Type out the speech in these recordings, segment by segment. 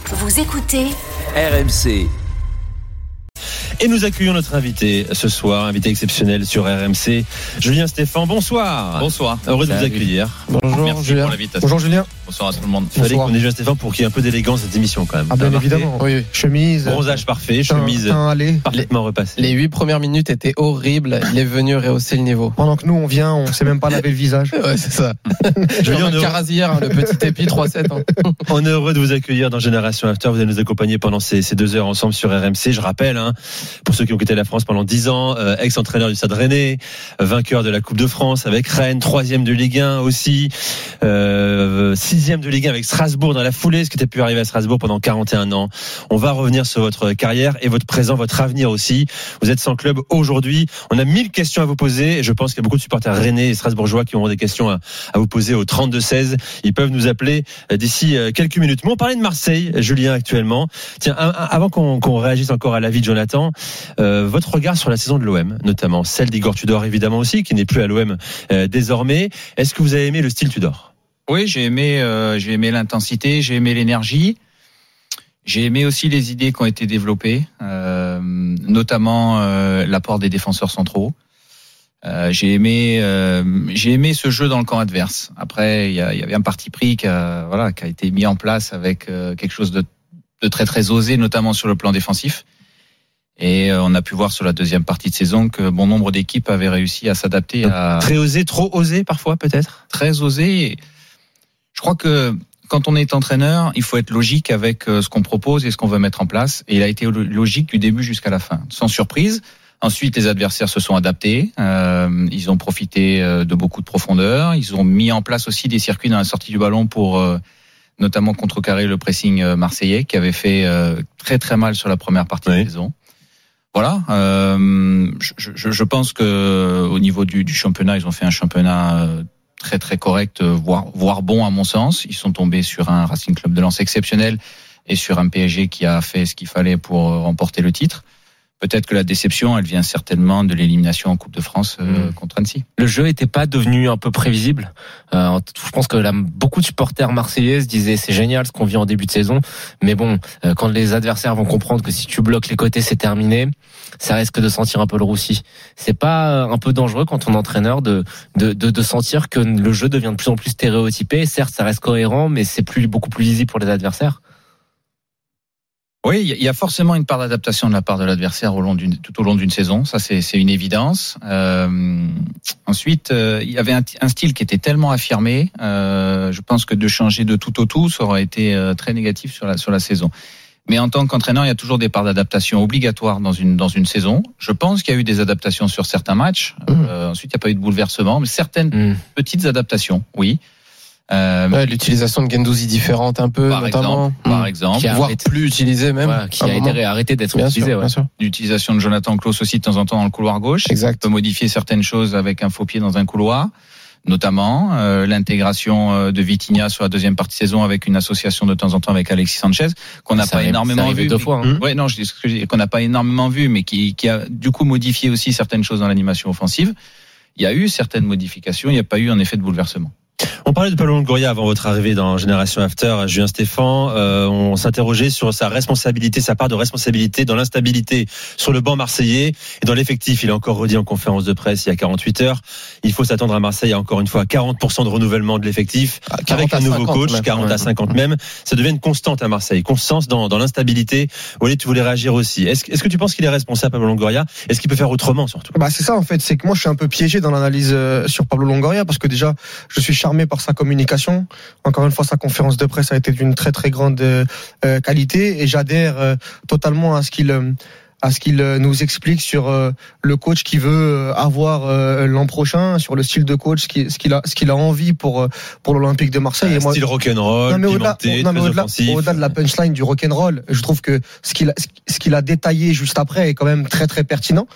Vous écoutez RMC. Et nous accueillons notre invité ce soir, invité exceptionnel sur RMC, Julien Stéphan. Bonsoir. Bonsoir. Heureux de vous accueillir. Bonjour. Merci Julien. pour l'invitation. Bonjour Julien. Bonsoir à tout le monde. Il fallait qu'on ait Julien Stéphan pour qu'il y ait un peu d'élégance dans cette émission quand même. Ah bien évidemment. Oui. Chemise. Bronzage parfait, chemise parfaitement repassée. Les 8 premières minutes étaient horribles. Il est venu rehausser le niveau. Pendant que nous on vient, on sait même pas laver le visage. Ouais, c'est ça. Julien, Carasière, le petit épi 3-7. On est heureux de vous accueillir dans Génération After. Vous allez nous accompagner pendant ces 2 heures ensemble sur RMC. Je rappelle, pour ceux qui ont quitté la France pendant 10 ans, ex-entraîneur du Stade Rennais, vainqueur de la Coupe de France avec Rennes, 3e de Ligue 1 aussi, 6e de Ligue 1 avec Strasbourg dans la foulée, ce qui était pu arriver à Strasbourg pendant 41 ans. On va revenir sur votre carrière et votre présent, votre avenir aussi. Vous êtes sans club aujourd'hui. On a 1000 questions à vous poser et je pense qu'il y a beaucoup de supporters rennais et strasbourgeois qui auront des questions à vous poser au 32-16. Ils peuvent nous appeler d'ici quelques minutes. Mais on parlait de Marseille, Julien, actuellement. Tiens, avant qu'on réagisse encore à l'avis de Jonathan, votre regard sur la saison de l'OM, notamment celle d'Igor Tudor évidemment aussi, qui n'est plus à l'OM désormais. Est-ce que vous avez aimé le style Tudor ? Oui, j'ai aimé l'intensité, j'ai aimé l'énergie. J'ai aimé aussi les idées qui ont été développées, notamment l'apport des défenseurs centraux. J'ai aimé ce jeu dans le camp adverse. Après, il y avait un parti pris qui a été mis en place avec quelque chose de très très osé, notamment sur le plan défensif. Et on a pu voir sur la deuxième partie de saison que bon nombre d'équipes avaient réussi à s'adapter à... Très osé, trop osé parfois peut-être ? Très osé. Je crois que quand on est entraîneur, il faut être logique avec ce qu'on propose et ce qu'on veut mettre en place. Et il a été logique du début jusqu'à la fin, sans surprise. Ensuite, les adversaires se sont adaptés. Ils ont profité de beaucoup de profondeur. Ils ont mis en place aussi des circuits dans la sortie du ballon pour... notamment contrecarrer le pressing marseillais qui avait fait très très mal sur la première partie de la saison. Voilà, je pense que au niveau du championnat, ils ont fait un championnat très très correct, voire bon à mon sens. Ils sont tombés sur un Racing Club de Lens exceptionnel et sur un PSG qui a fait ce qu'il fallait pour remporter le titre. Peut-être que la déception, elle vient certainement de l'élimination en Coupe de France contre Annecy. Le jeu était pas devenu un peu prévisible. Je pense que beaucoup de supporters marseillais se disaient c'est génial ce qu'on vit en début de saison, mais bon, quand les adversaires vont comprendre que si tu bloques les côtés c'est terminé, ça risque de sentir un peu le roussi. C'est pas un peu dangereux quand on est entraîneur de sentir que le jeu devient de plus en plus stéréotypé. Certes, ça reste cohérent, mais c'est beaucoup plus lisible pour les adversaires. Oui, il y a forcément une part d'adaptation de la part de l'adversaire tout au long d'une saison. Ça, c'est une évidence. Ensuite, il y avait un style qui était tellement affirmé. Je pense que de changer de tout au tout, ça aurait été très négatif sur la saison. Mais en tant qu'entraîneur, il y a toujours des parts d'adaptation obligatoires dans une saison. Je pense qu'il y a eu des adaptations sur certains matchs. Ensuite, il n'y a pas eu de bouleversement, mais certaines petites adaptations, oui. L'utilisation de Guendouzi différente un peu, notamment. Par exemple. Voire plus utilisée même. Qui a été arrêté d'être utilisée. L'utilisation de Jonathan Klaus aussi de temps en temps dans le couloir gauche. Exact. On peut modifier certaines choses avec un faux pied dans un couloir. Notamment l'intégration de Vitinha sur la deuxième partie de saison avec une association de temps en temps avec Alexis Sanchez qu'on n'a pas énormément vu. Qu'on n'a pas énormément vu, mais qui a du coup modifié aussi certaines choses dans l'animation offensive. Il y a eu certaines modifications, il n'y a pas eu un effet de bouleversement. On parlait de Pablo Longoria avant votre arrivée dans Génération After, Julien Stéphan. On s'interrogeait sur sa responsabilité, sa part de responsabilité dans l'instabilité sur le banc marseillais et dans l'effectif. Il a encore redit en conférence de presse il y a 48 heures. Il faut s'attendre à Marseille à encore une fois 40% de renouvellement de l'effectif avec un nouveau coach, même. 40 à 50 même. Ça devient une constante à Marseille. Constance dans l'instabilité. Walid, tu voulais réagir aussi. Est-ce que tu penses qu'il est responsable, Pablo Longoria ? Est-ce qu'il peut faire autrement surtout ? C'est ça en fait. C'est que moi je suis un peu piégé dans l'analyse sur Pablo Longoria parce que déjà je suis charmé par sa communication. Encore une fois, sa conférence de presse a été d'une très très grande qualité et j'adhère totalement à ce qu'il nous explique sur le coach qu'il veut avoir l'an prochain, sur le style de coach, ce qu'il a envie pour l'Olympique de Marseille. Et moi, style rock'n'roll, pimenté, très offensif. Au-delà de la punchline du rock'n'roll, je trouve que ce qu'il a détaillé juste après est quand même très très pertinent.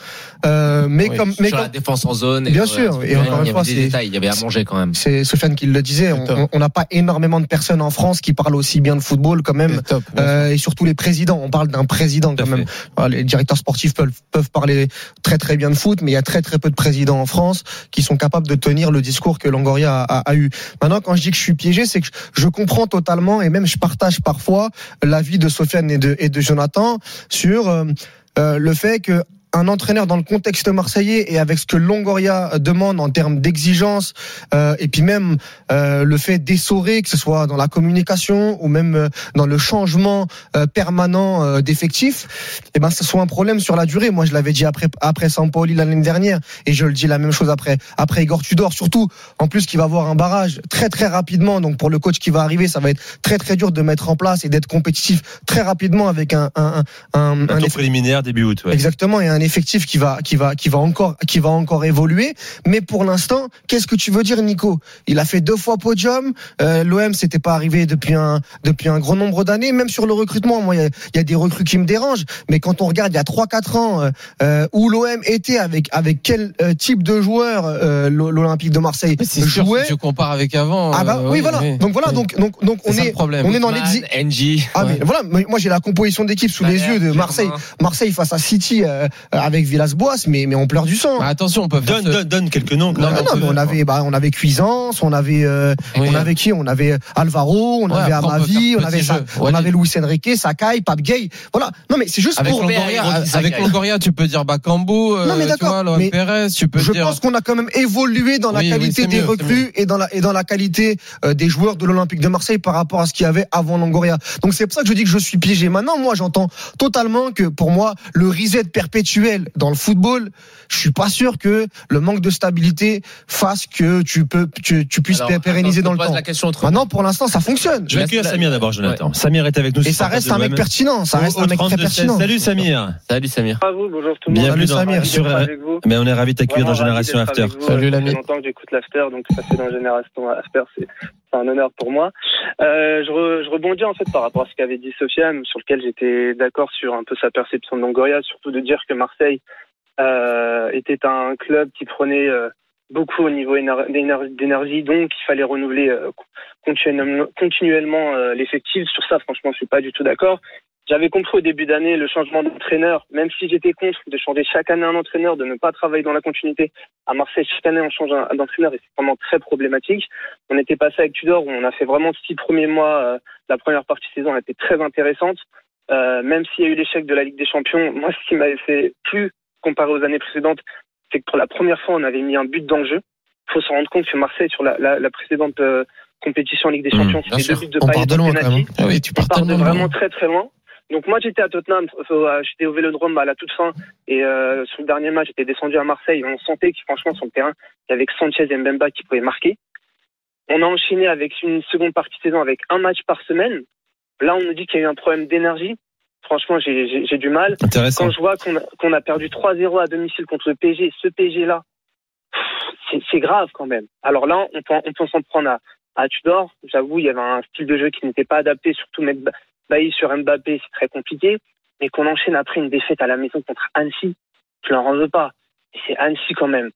La défense en zone. Bien sûr. Et encore une fois, il y avait à manger quand même. C'est Sofiane qui le disait. On n'a pas énormément de personnes en France qui parlent aussi bien de football quand même. Et surtout les présidents. On parle d'un président quand même. Les directeurs sportifs peuvent parler très très bien de foot, mais il y a très très peu de présidents en France qui sont capables de tenir le discours que Longoria a eu. Maintenant, quand je dis que je suis piégé, c'est que je comprends totalement et même je partage parfois l'avis de Sofiane et de Jonathan sur le fait que un entraîneur dans le contexte marseillais et avec ce que Longoria demande en termes d'exigence et puis même le fait d'essorer, que ce soit dans la communication ou même dans le changement permanent d'effectifs, et ben ce soit un problème sur la durée. Moi je l'avais dit après Sampaoli l'année dernière et je le dis la même chose après Igor Tudor, surtout en plus qu'il va avoir un barrage très très rapidement, donc pour le coach qui va arriver ça va être très très dur de mettre en place et d'être compétitif très rapidement avec un tour préliminaire début août. Ouais. Exactement, et un effectif qui va encore évoluer. Mais pour l'instant, qu'est-ce que tu veux dire, Nico? Il a fait 2 fois podium. L'OM, c'était pas arrivé depuis un grand nombre d'années. Même sur le recrutement, moi, il y a des recrues qui me dérangent. Mais quand on regarde il y a 3-4 ans où l'OM était avec quel type de joueur l'Olympique de Marseille jouait. Si tu compares avec avant. Oui, voilà. Oui. Donc voilà. Donc on est dans l'exil. NG. Mais voilà. Moi, j'ai la composition d'équipe sous les yeux de Marseille. Marseille face à City. Avec Villas-Boas, mais on pleure du sang. Attention, on peut donne quelques noms. On avait Cuisance, on avait qui? On avait Alvaro, on avait Amavi, on avait Luis Enrique, Sakai, Pape Gay. Voilà. Non, mais c'est juste avec Longoria, tu peux dire Bakambu, tu vois, Lohan Pérez, tu peux dire. Je pense qu'on a quand même évolué dans la qualité des recrues et dans la qualité des joueurs de l'Olympique de Marseille par rapport à ce qu'il y avait avant Longoria. Donc c'est pour ça que je dis que je suis piégé. Maintenant, moi, j'entends totalement que pour moi, le reset perpétuel dans le football, je suis pas sûr que le manque de stabilité fasse que tu puisses pérenniser dans le temps. Maintenant, pour l'instant, ça fonctionne. Je vais accueillir Samir d'abord, Jonathan. Ouais. Samir est avec nous. Et ça reste un mec pertinent. Ça reste un mec très pertinent. Salut Samir. Salut Samir. À vous, bonjour tout le monde. Bienvenue Samir. Mais on est ravis de t'accueillir dans Génération After. Salut l'ami. Ça fait longtemps que j'écoute l'After, donc ça fait dans Génération After, c'est un honneur pour moi. Je rebondis en fait par rapport à ce qu'avait dit Sofiane, sur lequel j'étais d'accord sur un peu sa perception de Longoria, surtout de dire que Marseille était un club qui prenait beaucoup au niveau d'énergie, donc il fallait renouveler continuellement l'effectif. Sur ça, franchement, je suis pas du tout d'accord. J'avais compris au début d'année le changement d'entraîneur, même si j'étais contre de changer chaque année un entraîneur, de ne pas travailler dans la continuité. À Marseille, chaque année, on change d'entraîneur et c'est vraiment très problématique. On était passé avec Tudor, où on a fait vraiment 6 premiers mois. La première partie de saison a été très intéressante. Même s'il y a eu l'échec de la Ligue des Champions, moi, ce qui m'avait fait plus comparé aux années précédentes, c'est que pour la première fois, on avait mis un but dans le jeu. Il faut se rendre compte que Marseille, sur la précédente compétition en Ligue des Champions, c'était 2 buts de Payet de penalty. Oui, tu pars vraiment très très loin. Donc moi j'étais à Tottenham, j'étais au Vélodrome à la toute fin et sur le dernier match j'étais descendu à Marseille. On sentait que franchement sur le terrain il y avait que Sanchez et Mbemba qui pouvaient marquer. On a enchaîné avec une seconde partie de saison avec un match par semaine. Là on nous dit qu'il y a eu un problème d'énergie. Franchement j'ai du mal. Intéressant. Quand je vois qu'on a perdu 3-0 à domicile contre le PSG, ce PSG là, c'est grave quand même. Alors là on peut s'en prendre à Tudor. J'avoue il y avait un style de jeu qui n'était pas adapté, surtout mettre Bailly sur Mbappé, c'est très compliqué, mais qu'on enchaîne après une défaite à la maison contre Annecy, je leur en veux pas. Et c'est Annecy quand même.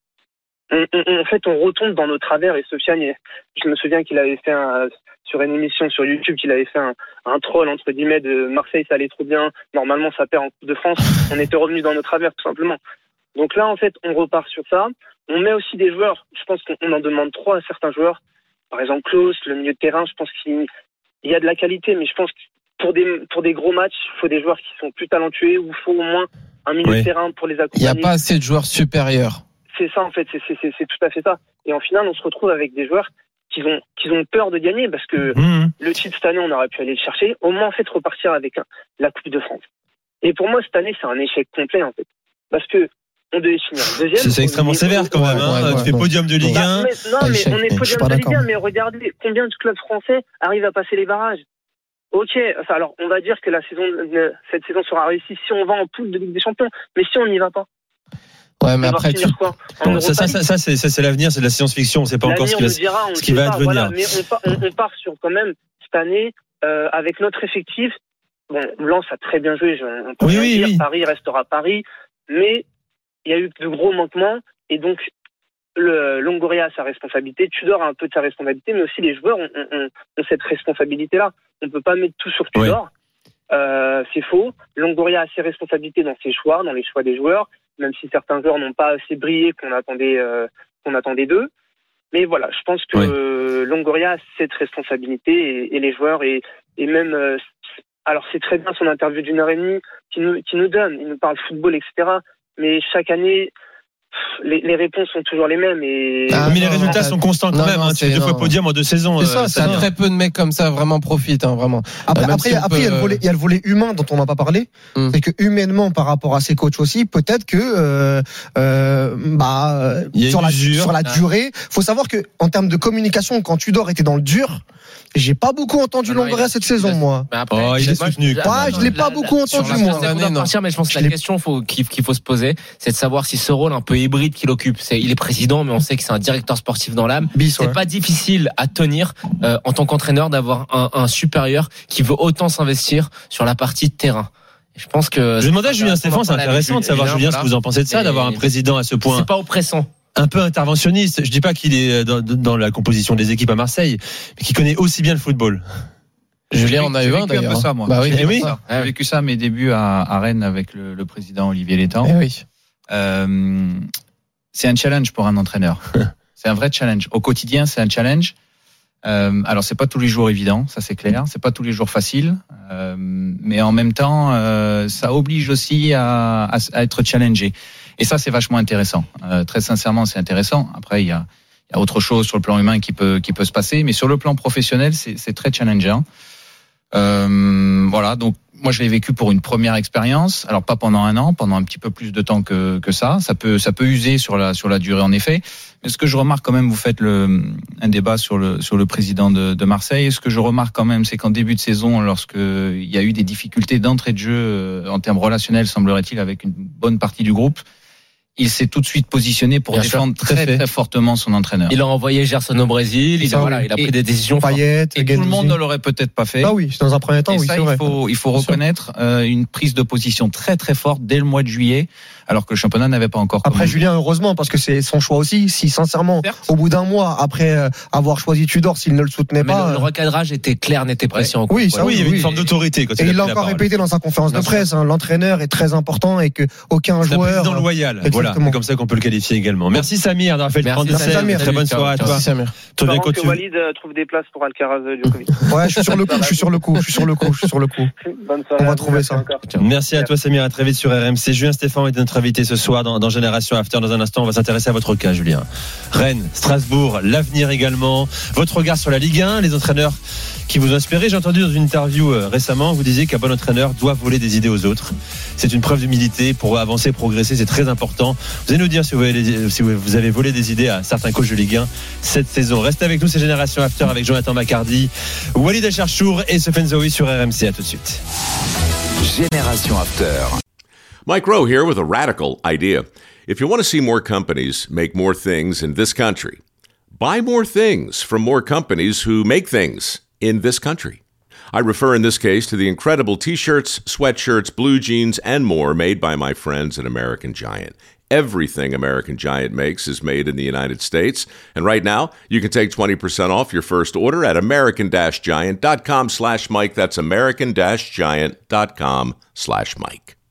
En fait, on retombe dans nos travers et Sofiane, je me souviens qu'il avait fait sur une émission sur YouTube, qu'il avait fait un troll entre guillemets de Marseille, ça allait trop bien, normalement ça perd en Coupe de France, on était revenu dans nos travers tout simplement. Donc là, en fait, on repart sur ça. On met aussi des joueurs, je pense qu'on en demande trop à certains joueurs. Par exemple, Klaus, le milieu de terrain, je pense qu'il y a de la qualité, mais je pense que pour des gros matchs, il faut des joueurs qui sont plus talentueux ou il faut au moins un milieu de terrain pour les accompagner. Il n'y a pas assez de joueurs supérieurs. C'est ça en fait, c'est tout à fait ça. Et en finale, on se retrouve avec des joueurs qui ont peur de gagner parce que le titre cette année, on aurait pu aller le chercher. Au moins en fait repartir avec la Coupe de France. Et pour moi cette année, c'est un échec complet en fait, parce que on devait finir deuxième. C'est extrêmement sévère quand même. Tu fais podium de Ligue 1. Mais on est podium de Ligue 1, mais regardez combien de clubs français arrivent à passer les barrages. Ok, alors on va dire que cette saison sera réussie si on va en poule de Ligue des Champions, mais si on n'y va pas. Ouais, mais après bon, ça c'est l'avenir, c'est de la science-fiction, on ne sait pas encore ce qui va advenir. Voilà, mais on part sur quand même cette année avec notre effectif. Bon, Lens a très bien joué, on peut dire. Paris restera Paris, mais il y a eu de gros manquements et donc Longoria a sa responsabilité, Tudor a un peu de sa responsabilité, mais aussi les joueurs ont cette responsabilité-là. On ne peut pas mettre tout sur Tudor. c'est faux. Longoria a ses responsabilités dans ses choix, dans les choix des joueurs, même si certains joueurs n'ont pas assez brillé qu'on attendait d'eux. Mais voilà, je pense que Longoria a cette responsabilité et les joueurs et même alors c'est très bien son interview d'1h30 qui nous donne, il nous parle football, etc. Mais chaque année, les réponses sont toujours les mêmes mais les résultats sont constants quand même. Tu fais 2 fois podium en 2 saisons. C'est ça, très peu de mecs comme ça vraiment profitent, vraiment. Après, il y a le volet humain dont on n'a pas parlé. C'est que humainement, par rapport à ses coachs aussi, peut-être que sur la durée, faut savoir que en termes de communication, quand Tudor était dans le dur, j'ai pas beaucoup entendu Longoria cette saison, moi. Il est soutenu. Je l'ai pas beaucoup entendu, moi. Mais je pense que la question qu'il faut se poser, c'est de savoir si ce rôle un peu hybride qu'il occupe, il est président, mais on sait que c'est un directeur sportif dans l'âme. C'est pas difficile à tenir en tant qu'entraîneur d'avoir un supérieur qui veut autant s'investir sur la partie de terrain. Je pense que. Je demandais à Julien Stéphane, c'est intéressant de savoir, Julien, ce que vous en pensez de ça, d'avoir un président à ce point. C'est pas oppressant. Un peu interventionniste. Je dis pas qu'il est dans la composition des équipes à Marseille, mais qui connaît aussi bien le football. Julien en a eu un d'ailleurs. J'ai vécu un peu ça, moi. Bah oui. J'ai vécu ça à mes débuts à Rennes avec le président Olivier Létang. C'est un challenge pour un entraîneur. C'est un vrai challenge. Au quotidien, c'est un challenge. Alors, c'est pas tous les jours évident, ça c'est clair. C'est pas tous les jours facile. Mais en même temps, ça oblige aussi à être challengé. Et ça, c'est vachement intéressant. Très sincèrement, c'est intéressant. Après, il y a autre chose sur le plan humain qui peut se passer, mais sur le plan professionnel, c'est très challengeant. Voilà. Donc, moi, je l'ai vécu pour une première expérience. Alors, pas pendant 1 an, pendant un petit peu plus de temps que ça. Ça peut user sur la durée, en effet. Mais ce que je remarque quand même, vous faites un débat sur le président de Marseille. Ce que je remarque quand même, c'est qu'en début de saison, lorsque il y a eu des difficultés d'entrée de jeu en termes relationnels, semblerait-il, avec une bonne partie du groupe, il s'est tout de suite positionné pour défendre très fortement son entraîneur. Il a envoyé Gerson au Brésil, il a pris des décisions Payet, et tout le monde ne l'aurait peut-être pas fait. Ah oui, dans un premier temps, oui, ça, c'est vrai. Il faut reconnaître une prise de position très forte dès le mois de juillet, alors que le championnat n'avait pas encore commencé. Après, Julien, heureusement, parce que c'est son choix aussi. Si sincèrement, au bout d'un mois, après avoir choisi Tudor, s'il ne le soutenait pas, le recadrage était clair, n'était précis. Oui, il y avait une forme d'autorité. Et il l'a encore répété dans sa conférence de presse. L'entraîneur est très important et que aucun joueur. C'est un président loyal. Voilà, c'est comme ça qu'on peut le qualifier également. Merci Samir d'avoir fait le 37. Très bonne soirée à toi. Merci Samir. Que Walid trouve des places pour Alcaraz Djokovic. Ouais, je suis sur le coup. Bonne soirée. On va trouver ça. Merci à toi Samir, à très vite sur RMC. Julien Stéphane est notre invité ce soir dans Génération After. Dans un instant, on va s'intéresser à votre cas, Julien. Rennes, Strasbourg, l'avenir également. Votre regard sur la Ligue 1, les entraîneurs qui vous inspirent. J'ai entendu dans une interview récemment, vous disiez qu'un bon entraîneur doit voler des idées aux autres. C'est une preuve d'humilité pour avancer, progresser, c'est très important. Vous allez nous dire si vous avez volé des idées à certains coachs de Ligue 1 cette saison. Restez avec nous, c'est Génération After avec Jonathan Macardy, Walid Acharchour et Sofiane Zaoui sur RMC. À tout de suite. Génération After. Mike Rowe here with a radical idea. If you want to see more companies make more things in this country, buy more things from more companies who make things in this country. I refer in this case to the incredible t-shirts, sweatshirts, blue jeans, and more made by my friends at American Giant. Everything American Giant makes is made in the United States. And right now, you can take 20% off your first order at american-giant.com/Mike. That's american-giant.com/Mike.